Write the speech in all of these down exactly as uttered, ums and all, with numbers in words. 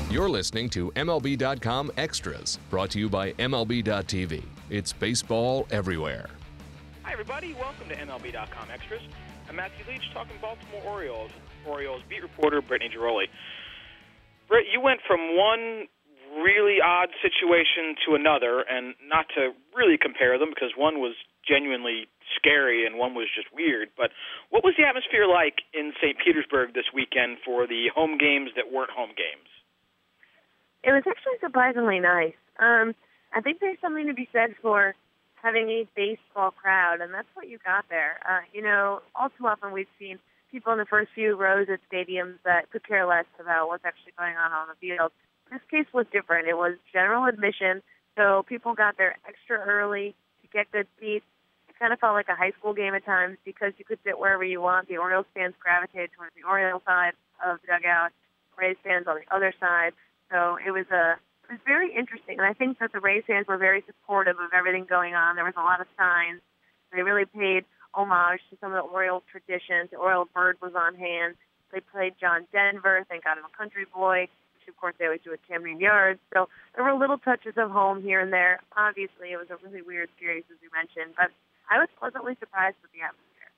You're listening to M L B dot com Extras, brought to you by M L B dot T V. It's baseball everywhere. Hi, everybody. Welcome to M L B dot com Extras. I'm Matthew Leach, talking Baltimore Orioles. Orioles beat reporter Brittany Giroli. Britt, you went from one really odd situation to another, and not to really compare them because one was genuinely scary and one was just weird, but what was the atmosphere like in Saint Petersburg this weekend for the home games that weren't home games? It was actually surprisingly nice. Um, I think there's something to be said for having a baseball crowd, and that's what you got there. Uh, you know, all too often we've seen people in the first few rows at stadiums that could care less about what's actually going on on the field. This case was different. It was general admission, so people got there extra early to get good seats. It kind of felt like a high school game at times because you could sit wherever you want. The Orioles fans gravitated towards the Orioles side of the dugout, Rays fans on the other side. So it was a it was very interesting, and I think that the Rays fans were very supportive of everything going on. There was a lot of signs. They really paid homage to some of the Orioles traditions. The Oriole bird was on hand. They played John Denver. Thank God I'm a country boy, which of course they always do at Camden Yards. So there were little touches of home here and there. Obviously, it was a really weird series, as you mentioned, but I was pleasantly surprised with the atmosphere.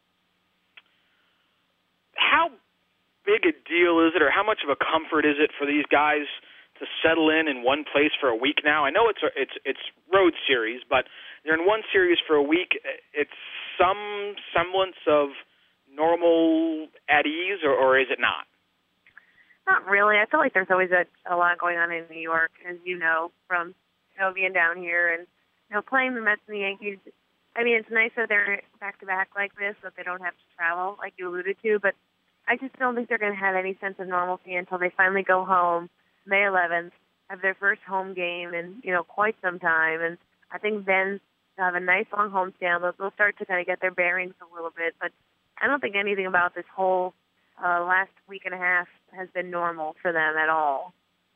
How big a deal is it, or how much of a comfort is it for these guys to settle in in one place for a week now? I know it's a, it's it's road series, but they're in one series for a week. It's some semblance of normal at ease, or, or is it not? Not really. I feel like there's always a, a lot going on in New York, as you know, from you know, being down here and you know playing the Mets and the Yankees. I mean, it's nice that they're back-to-back like this, that they don't have to travel, like you alluded to, but I just don't think they're going to have any sense of normalcy until they finally go home May eleventh, have their first home game in, you know, quite some time. And I think then they'll have a nice long homestand. They'll, they'll start to kind of get their bearings a little bit. But I don't think anything about this whole uh, last week and a half has been normal for them at all.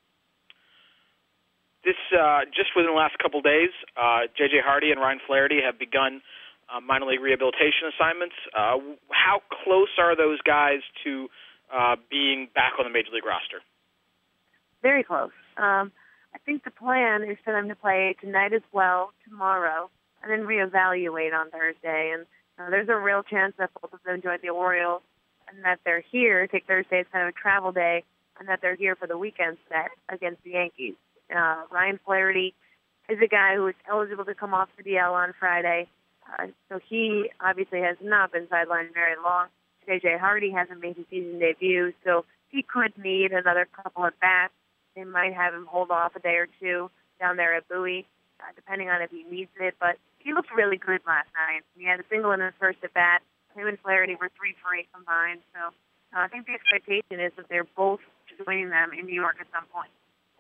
This, uh, just within the last couple days, uh, J J Hardy and Ryan Flaherty have begun uh, minor league rehabilitation assignments. Uh, how close are those guys to uh, being back on the Major League roster? Very close. Um, I think the plan is for them to play tonight as well, tomorrow, and then reevaluate on Thursday. And uh, there's a real chance that both of them join the Orioles and that they're here, take Thursday as kind of a travel day, and that they're here for the weekend set against the Yankees. Uh, Ryan Flaherty is a guy who is eligible to come off the D L on Friday, uh, so he obviously has not been sidelined very long. J J Hardy hasn't made his season debut, so he could need another couple at bats. They might have him hold off a day or two down there at Bowie, uh, depending on if he needs it. But he looked really good last night. He had a single in his first at bat. Him and Flaherty were three for eight combined. So uh, I think the expectation is that they're both joining them in New York at some point.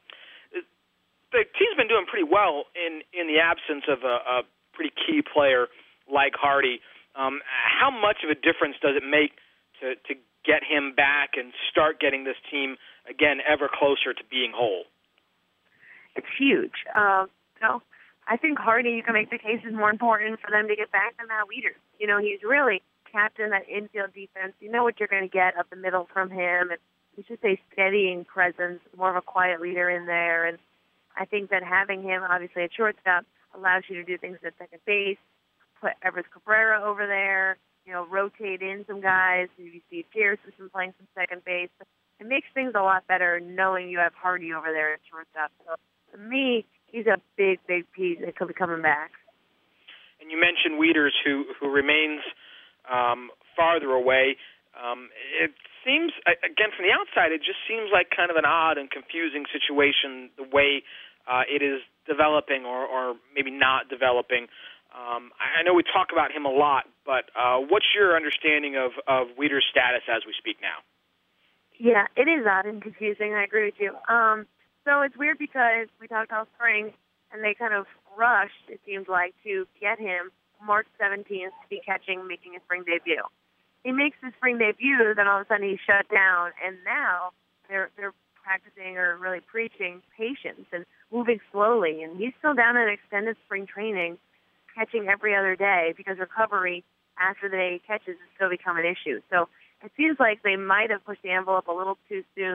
The team's been doing pretty well in, in the absence of a, a pretty key player like Hardy. Um, how much of a difference does it make to, to get him back and start getting this team, again, ever closer to being whole? It's huge. Uh, you know, I think Hardy, you can make the case, is more important for them to get back than Matt Wieters. You know, he's really captain that infield defense. You know what you're going to get up the middle from him. And he's just a steadying presence, more of a quiet leader in there. And I think that having him, obviously, at shortstop allows you to do things at second base, put Everest Cabrera over there, you know, rotate in some guys. You see Pearson playing some second base. It makes things a lot better knowing you have Hardy over there at shortstop. So, to me, he's a big, big piece that could be coming back. And you mentioned Wieters, who who remains um, farther away. Um, it seems, again, from the outside, it just seems like kind of an odd and confusing situation, the way uh, it is developing or, or maybe not developing. Um, I know we talk about him a lot, but uh, what's your understanding of, of Wieters' status as we speak now? Yeah, it is odd and confusing. I agree with you. Um, so it's weird because we talked all spring, and they kind of rushed, it seems like, to get him March seventeenth to be catching, making his spring debut. He makes his spring debut, then all of a sudden he's shut down, and now they're they're practicing or really preaching patience and moving slowly. And he's still down in extended spring training, catching every other day because recovery after the day he catches has still become an issue. So it seems like they might have pushed the envelope a little too soon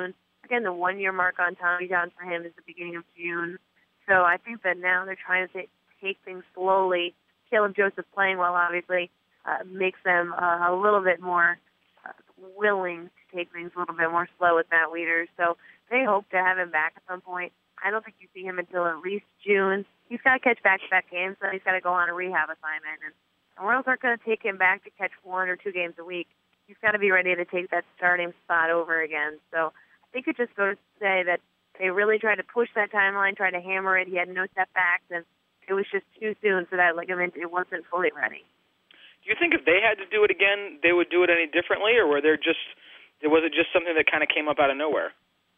again, the one-year mark on Tommy John for him is the beginning of June. So I think that now they're trying to take, take things slowly. Caleb Joseph playing well, obviously, uh, makes them uh, a little bit more uh, willing to take things a little bit more slow with Matt Wieters. So they hope to have him back at some point. I don't think you see him until at least June. He's got to catch back-to-back games, then he's got to go on a rehab assignment. And the Royals aren't going to take him back to catch one or two games a week. He's got to be ready to take that starting spot over again. So I think it just goes to say that they really tried to push that timeline, tried to hammer it. He had no setbacks, and it was just too soon for that ligament. It wasn't fully ready. Do you think if they had to do it again, they would do it any differently, or were there just was it just something that kind of came up out of nowhere?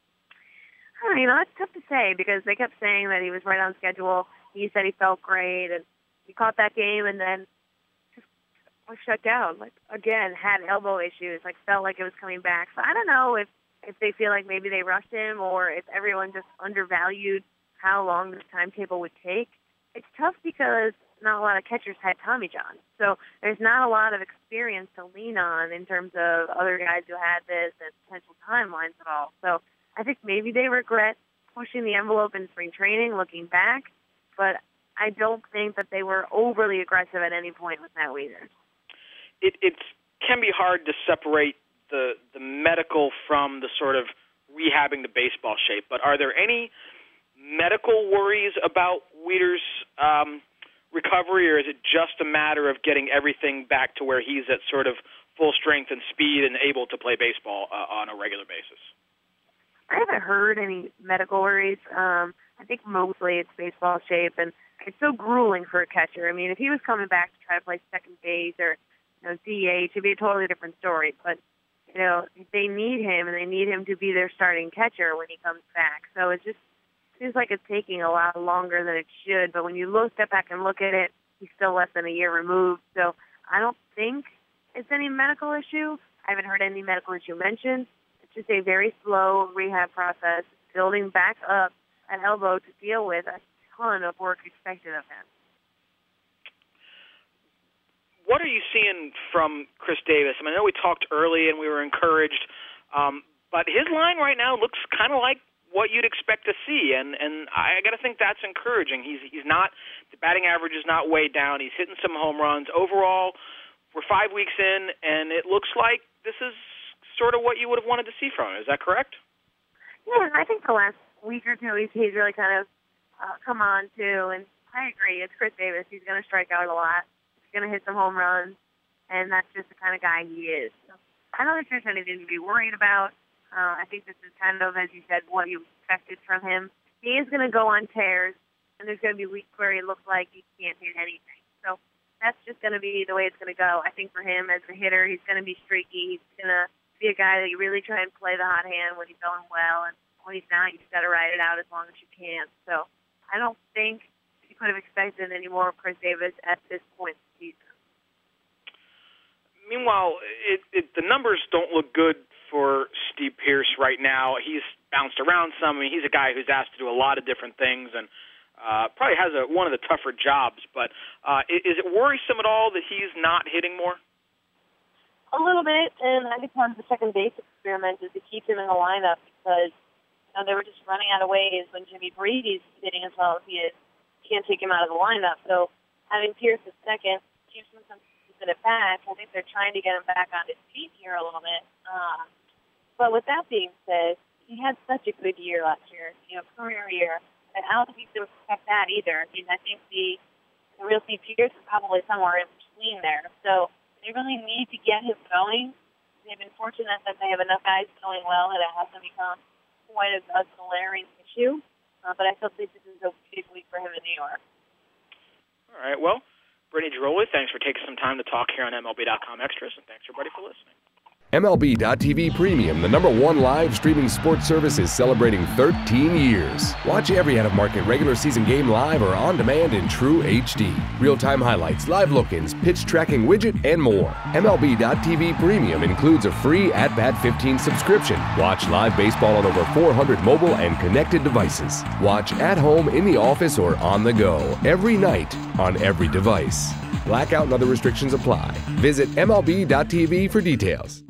I mean, you know, it's tough to say because they kept saying that he was right on schedule. He said he felt great, and he caught that game, and then just was shut down. Like again, had elbow issues. Like felt like it was coming back. So I don't know if if they feel like maybe they rushed him, or if everyone just undervalued how long this timetable would take. It's tough because not a lot of catchers had Tommy John. So there's not a lot of experience to lean on in terms of other guys who had this and potential timelines at all. So I think maybe they regret pushing the envelope in spring training, looking back, but I don't think that they were overly aggressive at any point with Matt Wieters. It it can be hard to separate the the medical from the sort of rehabbing the baseball shape, but are there any medical worries about Wieters' um, recovery, or is it just a matter of getting everything back to where he's at sort of full strength and speed and able to play baseball uh, on a regular basis? I haven't heard any medical worries. Um, I think mostly it's baseball shape, and it's so grueling for a catcher. I mean, if he was coming back to try to play second base or you know, D H, it'd be a totally different story. But you know, they need him, and they need him to be their starting catcher when he comes back. So it just seems like it's taking a lot longer than it should. But when you look, step back and look at it, he's still less than a year removed. So I don't think it's any medical issue. I haven't heard any medical issue mentioned. It's just a very slow rehab process, building back up an elbow to deal with a ton of work expected of him. What are you seeing from Chris Davis? I mean, I know we talked early and we were encouraged, um, but his line right now looks kind of like what you'd expect to see, and, and I got to think that's encouraging. He's he's not the batting average is not way down. He's hitting some home runs. Overall, we're five weeks in, and it looks like this is sort of what you would have wanted to see from him. Is that correct? Yeah, I think the last week or two he's, he's really kind of uh, come on too, and I agree. It's Chris Davis. He's going to strike out a lot. Going to hit some home runs, and that's just the kind of guy he is. So I don't think there's anything to be worried about. Uh, I think this is kind of, as you said, what you expected from him. He is going to go on tears, and there's going to be weeks where he looks like he can't hit anything. So that's just going to be the way it's going to go. I think for him as a hitter, he's going to be streaky. He's going to be a guy that you really try and play the hot hand when he's going well, and when he's not, you just got to ride it out as long as you can. So I don't think you could have expected any more of Chris Davis at this point in the season. Meanwhile, it, it, the numbers don't look good for Steve Pearce right now. He's bounced around some. I mean, he's a guy who's asked to do a lot of different things and uh, probably has a, one of the tougher jobs. But uh, is it worrisome at all that he's not hitting more? A little bit, and I think part of the second base experiment is to keep him in the lineup because you know, they were just running out of ways when Jimmy Brady's hitting as well as he is. Can't take him out of the lineup. So having Pearce at second keeps him some at bat. I think they're trying to get him back on his feet here a little bit. Um, but with that being said, he had such a good year last year, you know, career year, and I don't think they would expect that either. I mean, I think the, the real Steve Pearce is probably somewhere in between there. So they really need to get him going. They've been fortunate that they have enough guys going well that it hasn't become quite a, a glaring issue. Uh, but I still think this is a big week for him in New York. All right, well, Brittany Ghiroli, thanks for taking some time to talk here on M L B dot com Extras, and thanks, everybody, for listening. M L B dot T V Premium, the number one live streaming sports service, is celebrating thirteen years. Watch every out-of-market regular season game live or on demand in true H D. Real-time highlights, live look-ins, pitch tracking widget, and more. M L B dot T V Premium includes a free At Bat fifteen subscription. Watch live baseball on over four hundred mobile and connected devices. Watch at home, in the office, or on the go, every night, on every device. Blackout and other restrictions apply. Visit M L B dot T V for details.